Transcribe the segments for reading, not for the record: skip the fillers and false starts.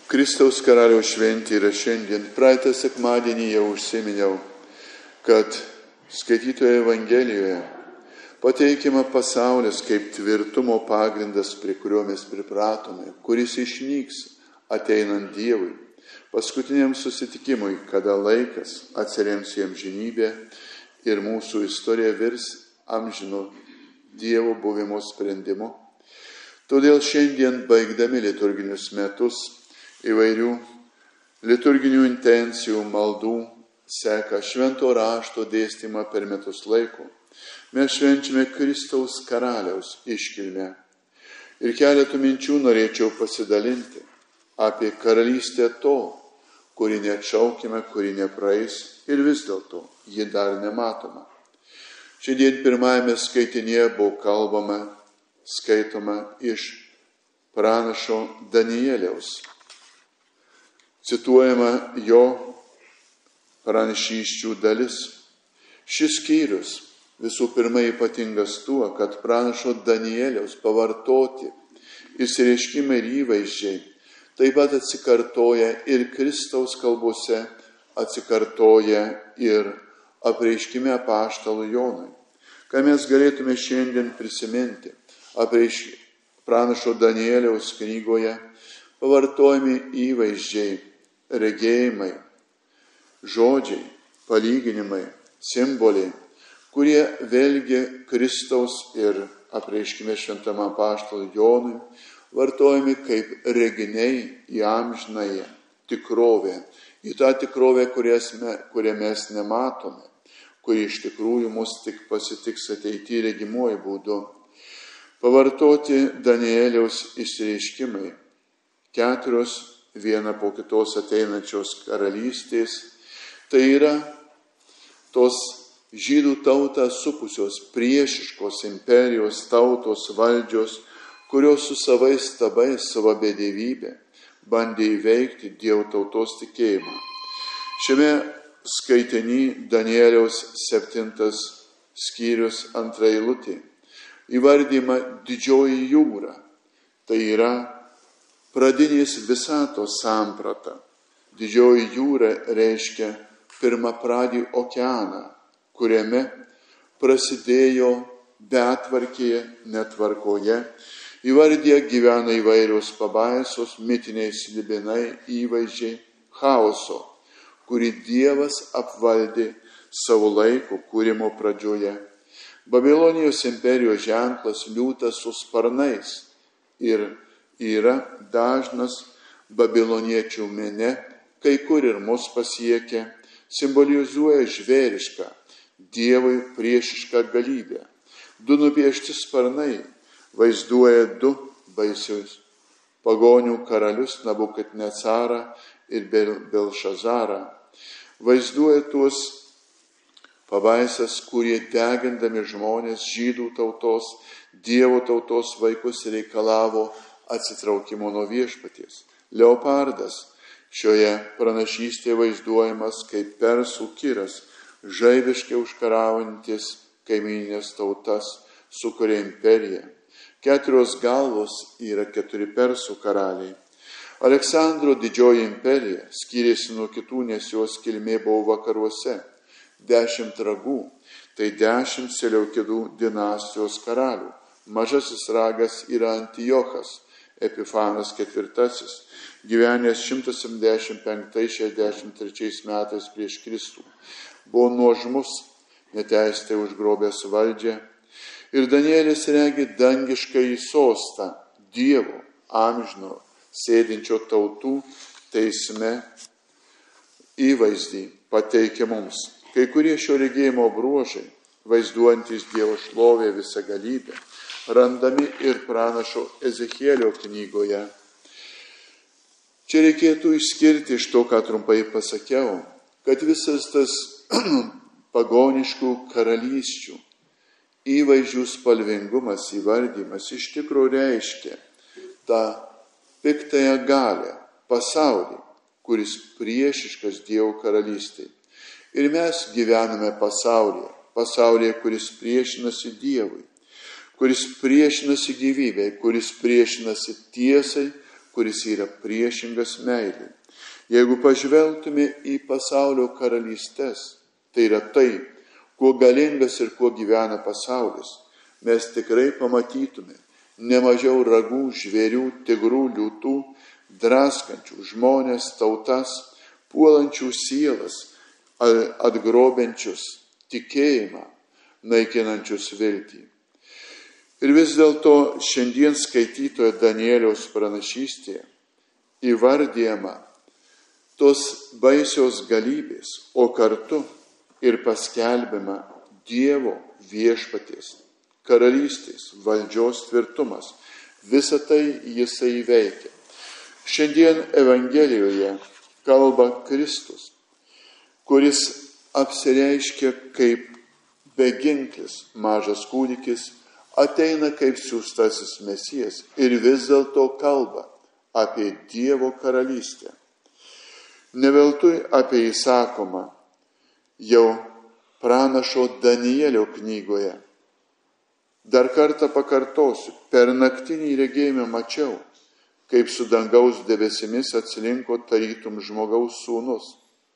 Kristaus karaliaus šventė yra šiandien. Praeitą sekmadienį jau užsiminiau, kad skaitytoje Evangelijoje pateikiama pasaulis kaip tvirtumo pagrindas, prie kurio mes pripratome, kuris išnyks ateinant Dievui, paskutiniam susitikimui, kada laikas atsirems į amžinybę ir mūsų istorija virs amžino Dievo buvimo sprendimu. Todėl šiandien, baigdami liturginius metus, įvairių liturginių intencijų, maldų, seka švento rašto dėstymą per metus laiko. Mes švenčiame Kristaus karaliaus iškilmę. Ir keletų minčių norėčiau pasidalinti apie karalystę to, kuri neatšaukime, kuri nepraeis ir vis dėlto ji dar nematoma. Šiandien pirmajame skaitinėje buvo skaitoma iš pranašo Danieliaus. Cituojama jo pranašysčių dalis. Šis skyrius visų pirma ypatingas tuo, kad pranašo Danieliaus pavartoti išsireiškimai ir įvaizdžiai taip pat atsikartoja ir Kristaus kalbose, atsikartoja ir apreiškime apaštalui Jonui. Ką mes galėtume šiandien prisiminti? Pranašo Danieliaus knygoje pavartojami įvaizdžiai, regėjimai, žodžiai, palyginimai, simboliai, kurie vėlgi Kristaus ir apreiškime šventam apaštalui Jonui vartojami kaip reginiai į amžinąją tikrovę, į tą tikrovę, kurią mes nematome, kuri iš tikrųjų mus tik pasitiks ateityje regimuoju būdu. Pavartoti Danieliaus išsireiškimai, 4 viena po kitos ateinančios karalystės, tai yra tos žydų tautą supusios priešiškos imperijos tautos valdžios, kurios su savais stabais, savo bedevybę bandė įveikti Dievo tautos tikėjimą. Šiame skaitiny Danieliaus 7 skyrius 2 eilutė įvardyma didžioji jūra. Tai yra pradinės visatos samprata. Didžioji jūra reiškia pirmapradį okeaną, kuriame prasidėjo betvarkėje, netvarkoje, įvardyje gyvena įvairios pabaisos, mitiniai slibinai, įvaizdžiai, chaoso, kurį Dievas apvaldė savo laiko kūrimo pradžioje. Babilonijos imperijos ženklas liūtas su sparnais ir yra dažnas babiloniečių mene, kai kur ir mus pasiekia, simbolizuoja žvėrišką, Dievui priešišką galybę. 2 nupiešti sparnai vaizduoja 2 baisius pagonių karalius Nabukadnecarą ir Belšazarą. Vaizduoja tuos pabaisas, kurie degindami žmonės, žydų tautos, Dievo tautos vaikus reikalavo atsitraukimo nuo viešpaties. Leopardas šioje pranašystėje vaizduojamas kaip persų kiras, žaibiškai užkaraujantis kaimyninės tautas, sukuria imperiją. 4 galvos yra 4 persų karaliai. Aleksandro didžioji imperija skyrėsi nuo kitų, nes jos kilmė buvo vakaruose. 10 ragų, tai 10 Seleukidų dinastijos karalių. Mažasis ragas yra Antiochas, Epifanas IV, gyvenęs 175-63 metais prieš Kristų. Buvo nuožmus, neteisėtai užgrobęs valdžią. Ir Danielis regi dangiškąjį sostą, Dievo amžino, sėdinčio tautų teisme įvaizdį pateikia mums. Kai kurie šio regėjimo bruožai, vaizduojantis Dievo šlovę visą galybę, randami ir pranašo Ezechielio knygoje. Čia reikėtų išskirti iš to, ką trumpai pasakiau, kad visas tas pagoniškų karalysčių įvaizdžių spalvingumas, įvardymas iš tikrųjų reiškia tą piktąją galią, pasaulį, kuris priešiškas Dievo karalystei. Ir mes gyvename pasaulyje, kuris priešinasi Dievui, kuris priešinasi gyvybei, kuris priešinasi tiesai, kuris yra priešingas meilei. Jeigu pažvelgtume į pasaulio karalystės, tai yra tai, kuo galingas ir kuo gyvena pasaulis, mes tikrai pamatytume nemažiau ragų, žvėrių, tigrų, liūtų, draskančių žmonės, tautas, puolančių sielas, atgrobiančius tikėjimą, naikinančius viltį. Ir vis dėlto šiandien skaitytojo Danieliaus pranašystėje įvardyjama tos baisios galybės, o kartu ir paskelbiama Dievo viešpaties, karalystės, valdžios tvirtumas. Visą tai jisai veikia. Šiandien Evangelijoje kalba Kristus, kuris apsireiškia kaip beginklis, mažas kūdikis, ateina kaip siųstasis Mesijas ir vis dėlto kalba apie Dievo karalystę. Ne veltui apie jį sakoma jau pranašo Danielio knygoje. Dar kartą pakartosiu, per naktinį regėjimą mačiau, kaip su dangaus debesimis atsilinko tarytum žmogaus sūnus.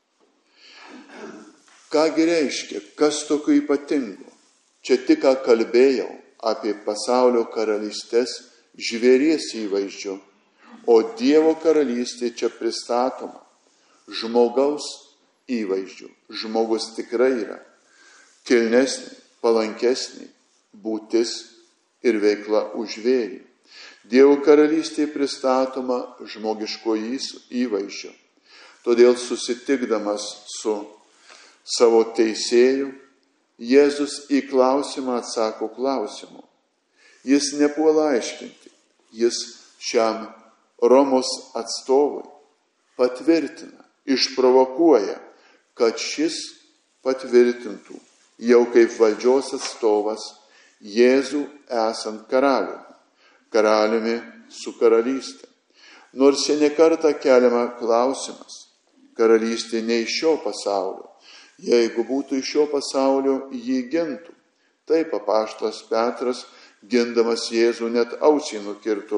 Kągi reiškia, kas tokio ypatingo? Čia tik ką kalbėjau apie pasaulio karalystės žvėries įvaizdžio, o Dievo karalystė čia pristatoma žmogaus įvaizdžių. Žmogus tikrai yra kilnesnė, palankesnė būtis ir veikla už žvėrį. Dievo karalystė pristatoma žmogiško įvaizdžio. Todėl susitikdamas su savo teisėju, Jėzus į klausimą atsako klausimu. Jis nepuola aiškinti, jis šiam Romos atstovui patvirtina, išprovokuoja, kad šis patvirtintų jau kaip valdžios atstovas Jėzų esant karaliumi su karalystė. Nors čia nekartą keliama klausimas, karalystė ne iš šio pasaulio. Jeigu būtų iš šio pasaulio, jį gintų. Taip apaštalas Petras, gindamas Jėzų, net ausį nukirto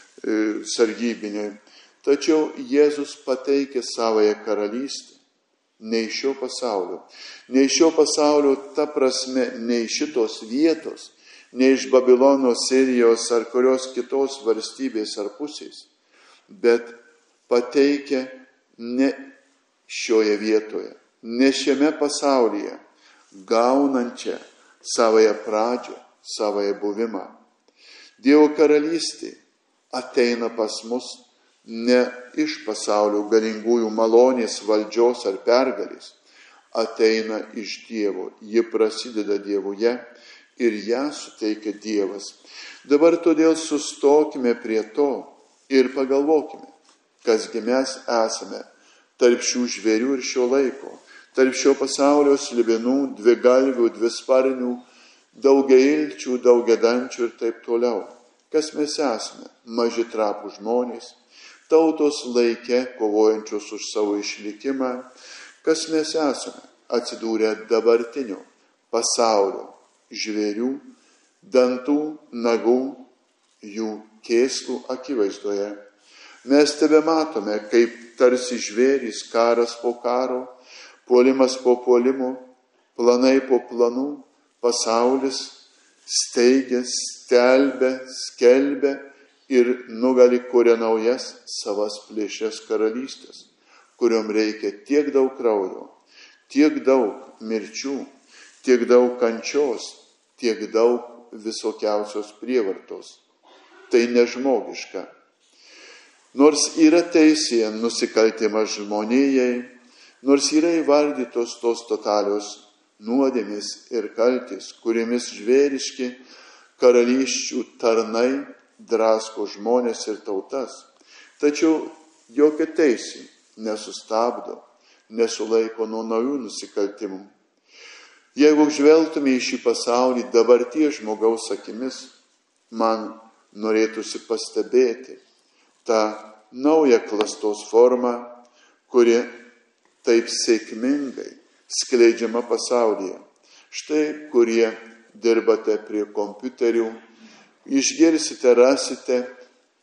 sargybiniui. Tačiau Jėzus pateikė savąją karalystę ne iš šio pasaulio. Ne iš šio pasaulio, ta prasme, ne iš šitos vietos, ne iš Babilono, Sirijos ar kurios kitos valstybės ar pusės, bet pateikė ne šioje vietoje, ne šiame pasaulyje, gaunančią savąją pradžią, savąją buvimą. Dievo karalystė ateina pas mus ne iš pasaulio galingųjų malonės, valdžios ar pergalės, ateina iš Dievo. Ji prasideda Dievuje ir ją suteikia Dievas. Dabar todėl sustokime prie to ir pagalvokime, kasgi mes esame tarp šių žvėrių ir šio laiko, tarp šio pasaulio slibinų, dvigalvių, dvisparnių, daugiailčių, daugiadančių ir taip toliau. Kas mes esame? Maži trapų žmonės, tautos laike kovojančios už savo išlikimą. Kas mes esame? Atsidūrę dabartinio pasaulio žvėrių, dantų, nagų, jų kėslų akivaizdoje. Mes tebematome, kaip tarsi žvėrys, karas po karo, puolimas po puolimo, planai po planų, pasaulis steigia, skelbia ir nugali kuria naujas savas plėšrias karalystės, kuriom reikia tiek daug kraujo, tiek daug mirčių, tiek daug kančios, tiek daug visokiausios prievartos. Tai nežmogiška. Nors yra teisėje nusikaltimas žmonijai, nors yra įvardytos tos totalios nuodėmės ir kaltės, kuriamis žvėriški karalysčių tarnai drasko žmonės ir tautas. Tačiau jokia teisė nesustabdo, nesulaiko nuo naujų nusikaltimų. Jeigu žvelgtume į šį pasaulį dabarties žmogaus akimis, man norėtųsi pastebėti tą naują klastos formą, kuri taip sėkmingai skleidžiama pasaulyje. Štai, kurie dirbate prie kompiuterių, išgirsite, rasite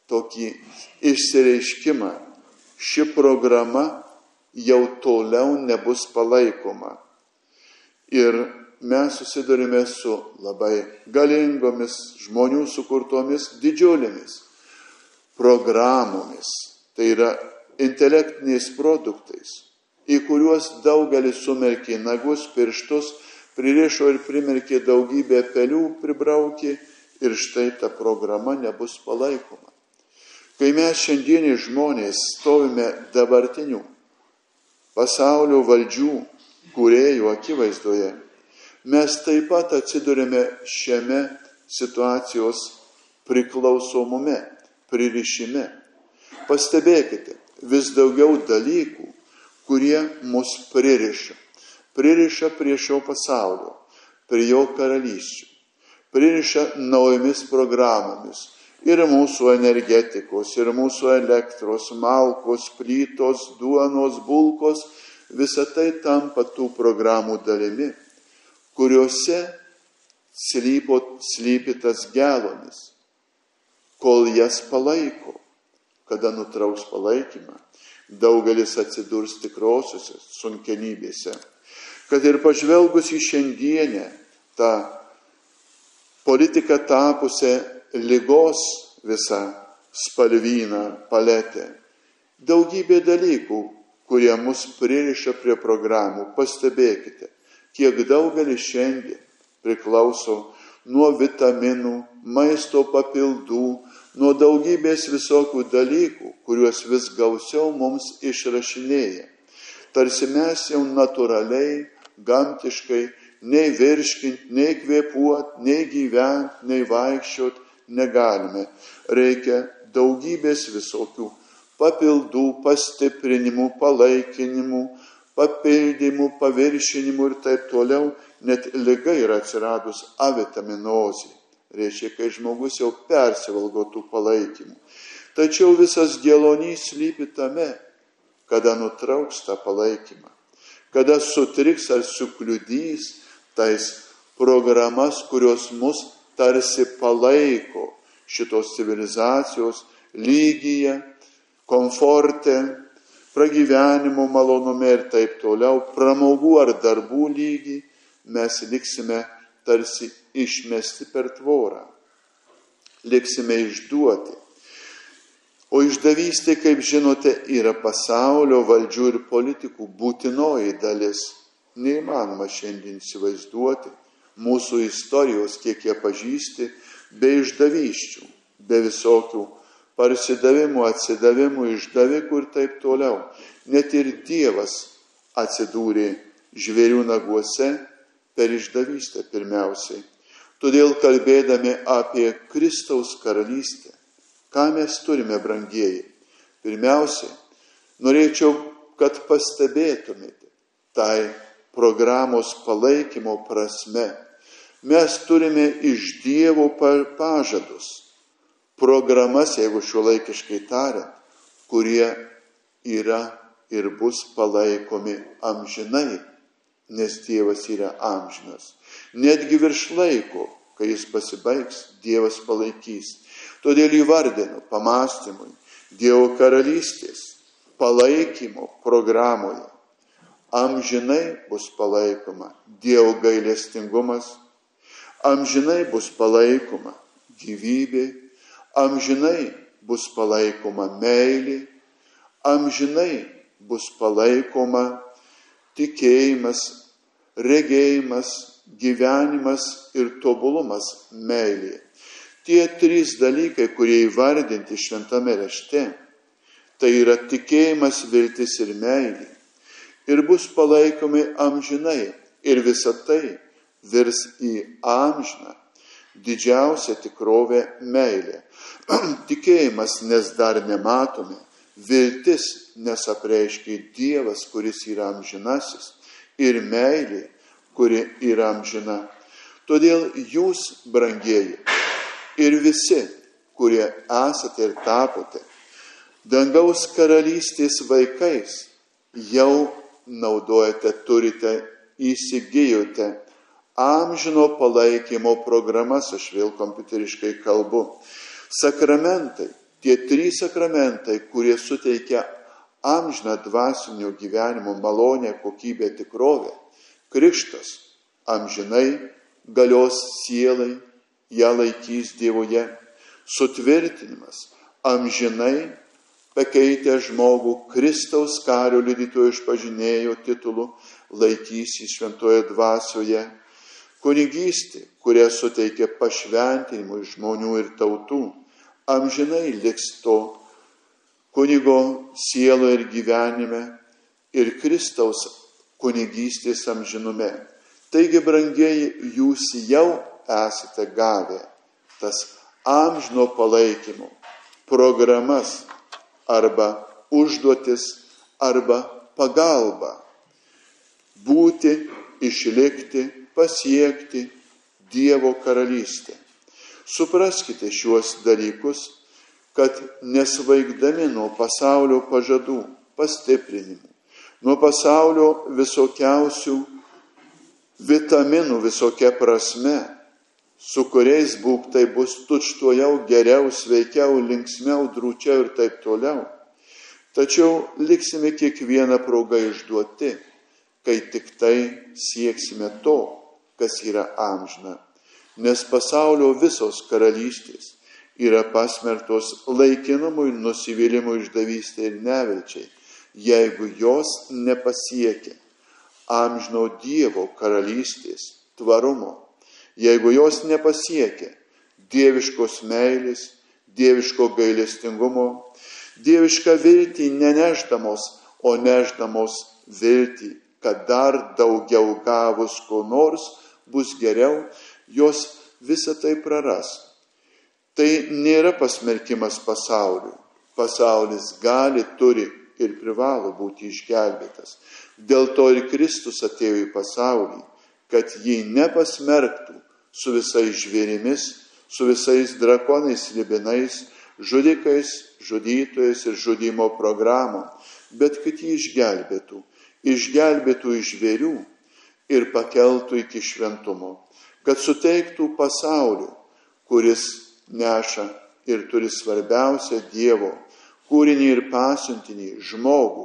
tokį išsireiškimą, ši programa jau toliau nebus palaikoma. Ir mes susidurime su labai galingomis žmonių sukurtomis didžiulėmis programomis, tai yra intelektiniais produktais, į kuriuos daugelis sumerkė nagus, pirštus, pririšo ir primerkė daugybę pelių, pribraukė ir štai ta programa nebus palaikoma. Kai mes šiandieniai žmonės stovime dabartinių pasaulio valdžių kūrėjų akivaizdoje, mes taip pat atsidurime šiame situacijos priklausomume, pririšime. Pastebėkite, vis daugiau dalykų, kurie mus pririša. Pririša prie šio pasaulio, prie jo karalysčių. Pririša naujomis programomis. Ir mūsų energetikos, ir mūsų elektros, malkos, plytos, duonos, bulkos, visa tai tampa tų programų dalimi, kuriuose slypi tas gelomis, kol jas palaiko. Kada nutrauks palaikymą, daugelis atsidurs tikrosiuose sunkenybėse. Kad ir pažvelgus į šiandienę tą politiką tapusią ligos visą spalvyną, paletę, daugybė dalykų, kurie mus pririša prie programų. Pastebėkite, kiek daugelis šiandien priklauso nuo vitaminų, maisto papildų, nuo daugybės visokių dalykų, kuriuos vis gausiau mums išrašinėja. Tarsi mes jau natūraliai, gamtiškai, nei virškint, nei kvėpuot, nei gyvent, nei vaikščiot negalime. Reikia daugybės visokių papildų, pastiprinimų, palaikinimų, papildymų, paviršinimų ir taip toliau. Net liga yra atsiradus avitaminozė. Reiškia, kai žmogus jau persivalgo tų palaikymų. Tačiau visas gelonys slypi tame, kada nutrauks tą palaikymą, kada sutriks ar sukliudys tais programas, kurios mus tarsi palaiko šitos civilizacijos lygyje, komforte, pragyvenimo malonume ir taip toliau, pramogų ar darbų lygy, mes liksime tarsi išmesti per tvorą, liksime išduoti. O išdavystė, kaip žinote, yra pasaulio valdžių ir politikų būtinoji dalis. Neįmanoma šiandien įsivaizduoti mūsų istorijos, kiek jie pažįsti, be išdavysčių, be visokių parsidavimų, atsidavimų, išdavikų ir taip toliau. Net ir Dievas atsidūrė žvėrių naguose per išdavystę pirmiausiai. Todėl kalbėdami apie Kristaus karalystę, ką mes turime, brangieji? Pirmiausiai, norėčiau, kad pastebėtumėte tai programos palaikymo prasme. Mes turime iš Dievo pažadus, programas, jeigu šiuolaikiškai tariant, kurie yra ir bus palaikomi amžinai, nes Dievas yra amžinas. Netgi virš laiko, kai jis pasibaigs, Dievas palaikys. Todėl įvardinu pamastymui Dievo karalystės palaikymo programoje. Amžinai bus palaikoma Dievo gailestingumas, amžinai bus palaikoma gyvybė, amžinai bus palaikoma meilė, amžinai bus palaikoma tikėjimas, regėjimas, gyvenimas ir tobulumas meilė. Tie trys dalykai, kurie įvardinti šventame rašte, tai yra tikėjimas, viltis ir meilė. Ir bus palaikomi amžinai. Ir visa tai virs į amžiną, didžiausią tikrovę meilę. Tikėjimas, nes dar nematome. Viltis, nes apreiškia Dievas, kuris yra amžinasis. Ir meilė, kuri yra amžina. Todėl jūs, brangieji, ir visi, kurie esate ir tapote dangaus karalystės vaikais, jau naudojate, turite, įsigijote amžino palaikymo programas, aš vėl kompiuteriškai kalbu. Sakramentai Tie 3 sakramentai, kurie suteikia amžiną dvasinio gyvenimo malonę, kokybę, tikrovę. Krikštas amžinai galios sielai, ją laikys Dievoje. Sutvirtinimas amžinai pakeitę žmogų Kristaus kario liudytojo išpažinėjo titulu, laikys jį šventoje dvasioje. Kunigystė, kurią suteikia pašventinimui žmonių ir tautų, amžinai liks to kunigo sieloje ir gyvenime ir Kristaus kunigystės amžinume. Taigi, brangieji, jūs jau esate gavę tas amžino palaikymo programas arba užduotis arba pagalba būti, išlikti, pasiekti Dievo karalystę. Supraskite šiuos dalykus, kad nesvaigdami nuo pasaulio pažadų, pastiprinimų, nuo pasaulio visokiausių vitaminų visokia prasme, su kuriais būk tai bus tučtuojau, geriau, sveikiau, linksmiau, drūčiau ir taip toliau. Tačiau liksime kiekvieną progą išduoti, kai tik tai sieksime to, kas yra amžina. Nes pasaulio visos karalystės yra pasmerktos laikinumui, nusivylimui, išdavystė ir nevilčiai, jeigu jos nepasiekia amžino Dievo karalystės tvarumo, jeigu jos nepasiekia dieviškos meilės, dieviško gailestingumo, dievišką viltį neneždamos, o neždamos viltį, kad dar daugiau gavus ko nors bus geriau, jos visą tai praras. Tai nėra pasmerkimas pasauliui. Pasaulis gali, turi ir privalo būti išgelbėtas. Dėl to ir Kristus atėjo į pasaulį, kad jį nepasmerktų su visais žvėrimis, su visais drakonais, libinais, žudikais, žudytojais ir žudymo programom, bet kad jį išgelbėtų iš žvėrių ir pakeltų iki šventumo, kad suteiktų pasauliu, kuris neša ir turi svarbiausią Dievo kūrinį ir pasiuntinį žmogų,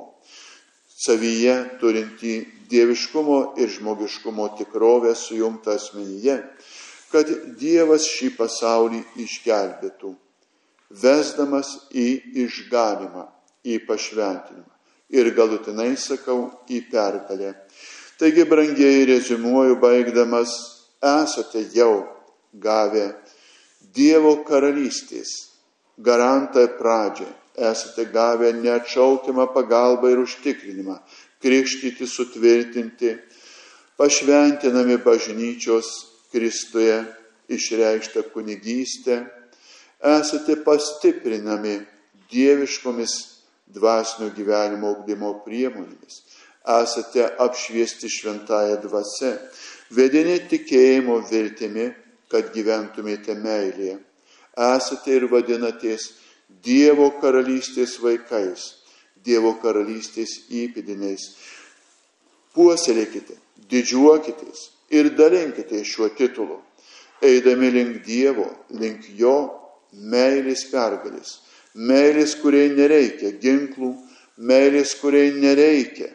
savyje turintį dieviškumo ir žmogiškumo tikrovę sujungtą asmenyje, kad Dievas šį pasaulį išgelbėtų, vesdamas į išganymą, į pašventinimą ir galutinai sakau į pergalę. Taigi, brangieji, reziumuoju baigdamas, esate jau gavę Dievo karalystės garantą pradžią, esate gavę neatšaukiamą pagalbą ir užtikrinimą, krikštyti, sutvirtinti, pašventinami bažnyčios Kristuje išreikštą kunigystę, esate pastiprinami dieviškomis dvasinio gyvenimo ugdymo priemonėmis, esate apšviesti šventąja dvasia, vedini tikėjimo viltimi, kad gyventumėte meilėje. Esate ir vadinatės Dievo karalystės vaikais, Dievo karalystės įpėdiniais. Puoselėkite, didžiuokitės ir dalinkite šiuo titulu, eidami link Dievo, link jo meilės pergalės. Meilės, kuriai nereikia ginklų, meilės, kuriai nereikia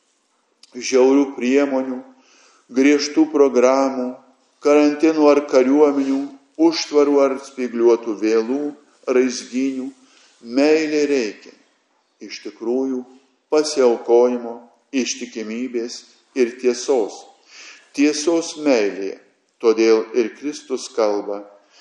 žiaurių priemonių, griežtų programų, karantinų ar kariuomenių, užtvarų ar spygliuotų vėlų, raizgynių. Meilė reikia iš tikrųjų pasiaukojimo, ištikimybės ir tiesos. Tiesos meilė, todėl ir Kristus kalba,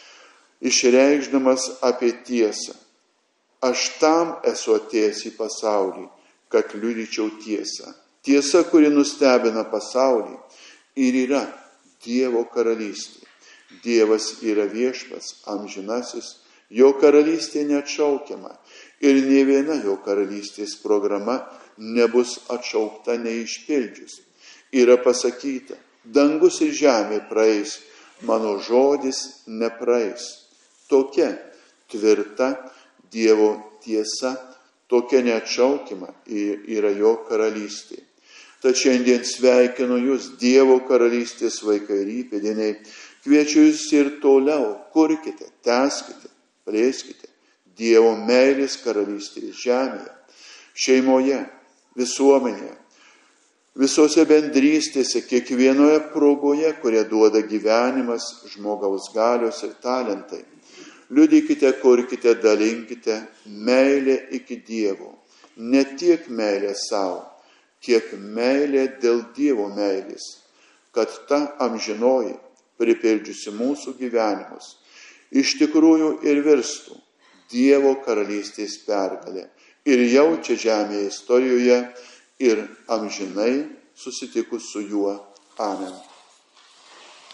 išreikšdamas apie tiesą. Aš tam esu atėjęs į pasaulį, kad liudyčiau tiesą. Tiesa, kuri nustebina pasaulį, ir yra Dievo karalystė. Dievas yra viešpats, amžinasis, jo karalystė neatšaukiama ir nė viena jo karalystės programa nebus atšaukta neišpildžius. Yra pasakyta, dangus ir žemė praeis, mano žodis nepraeis. Tokia tvirta Dievo tiesa, tokia neatšaukima yra jo karalystė. Tad šiandien sveikinu jūs, Dievo karalystės vaikai ir įpėdiniai, kviečiu jūs ir toliau kurkite, tęskite, plėskite Dievo meilės karalystės žemėje, šeimoje, visuomenėje, visose bendrystėse, kiekvienoje progoje, kurią duoda gyvenimas, žmogaus galios ir talentai. Liudykite, kurkite, dalinkite meilę iki Dievo. Ne tiek meilė savo, kiek meilė dėl Dievo meilės, kad ta amžinoji, pripildžiusi mūsų gyvenimus, iš tikrųjų ir virstų Dievo karalystės pergalė ir jau čia žemėje istorijoje ir amžinai susitikus su juo. Amen.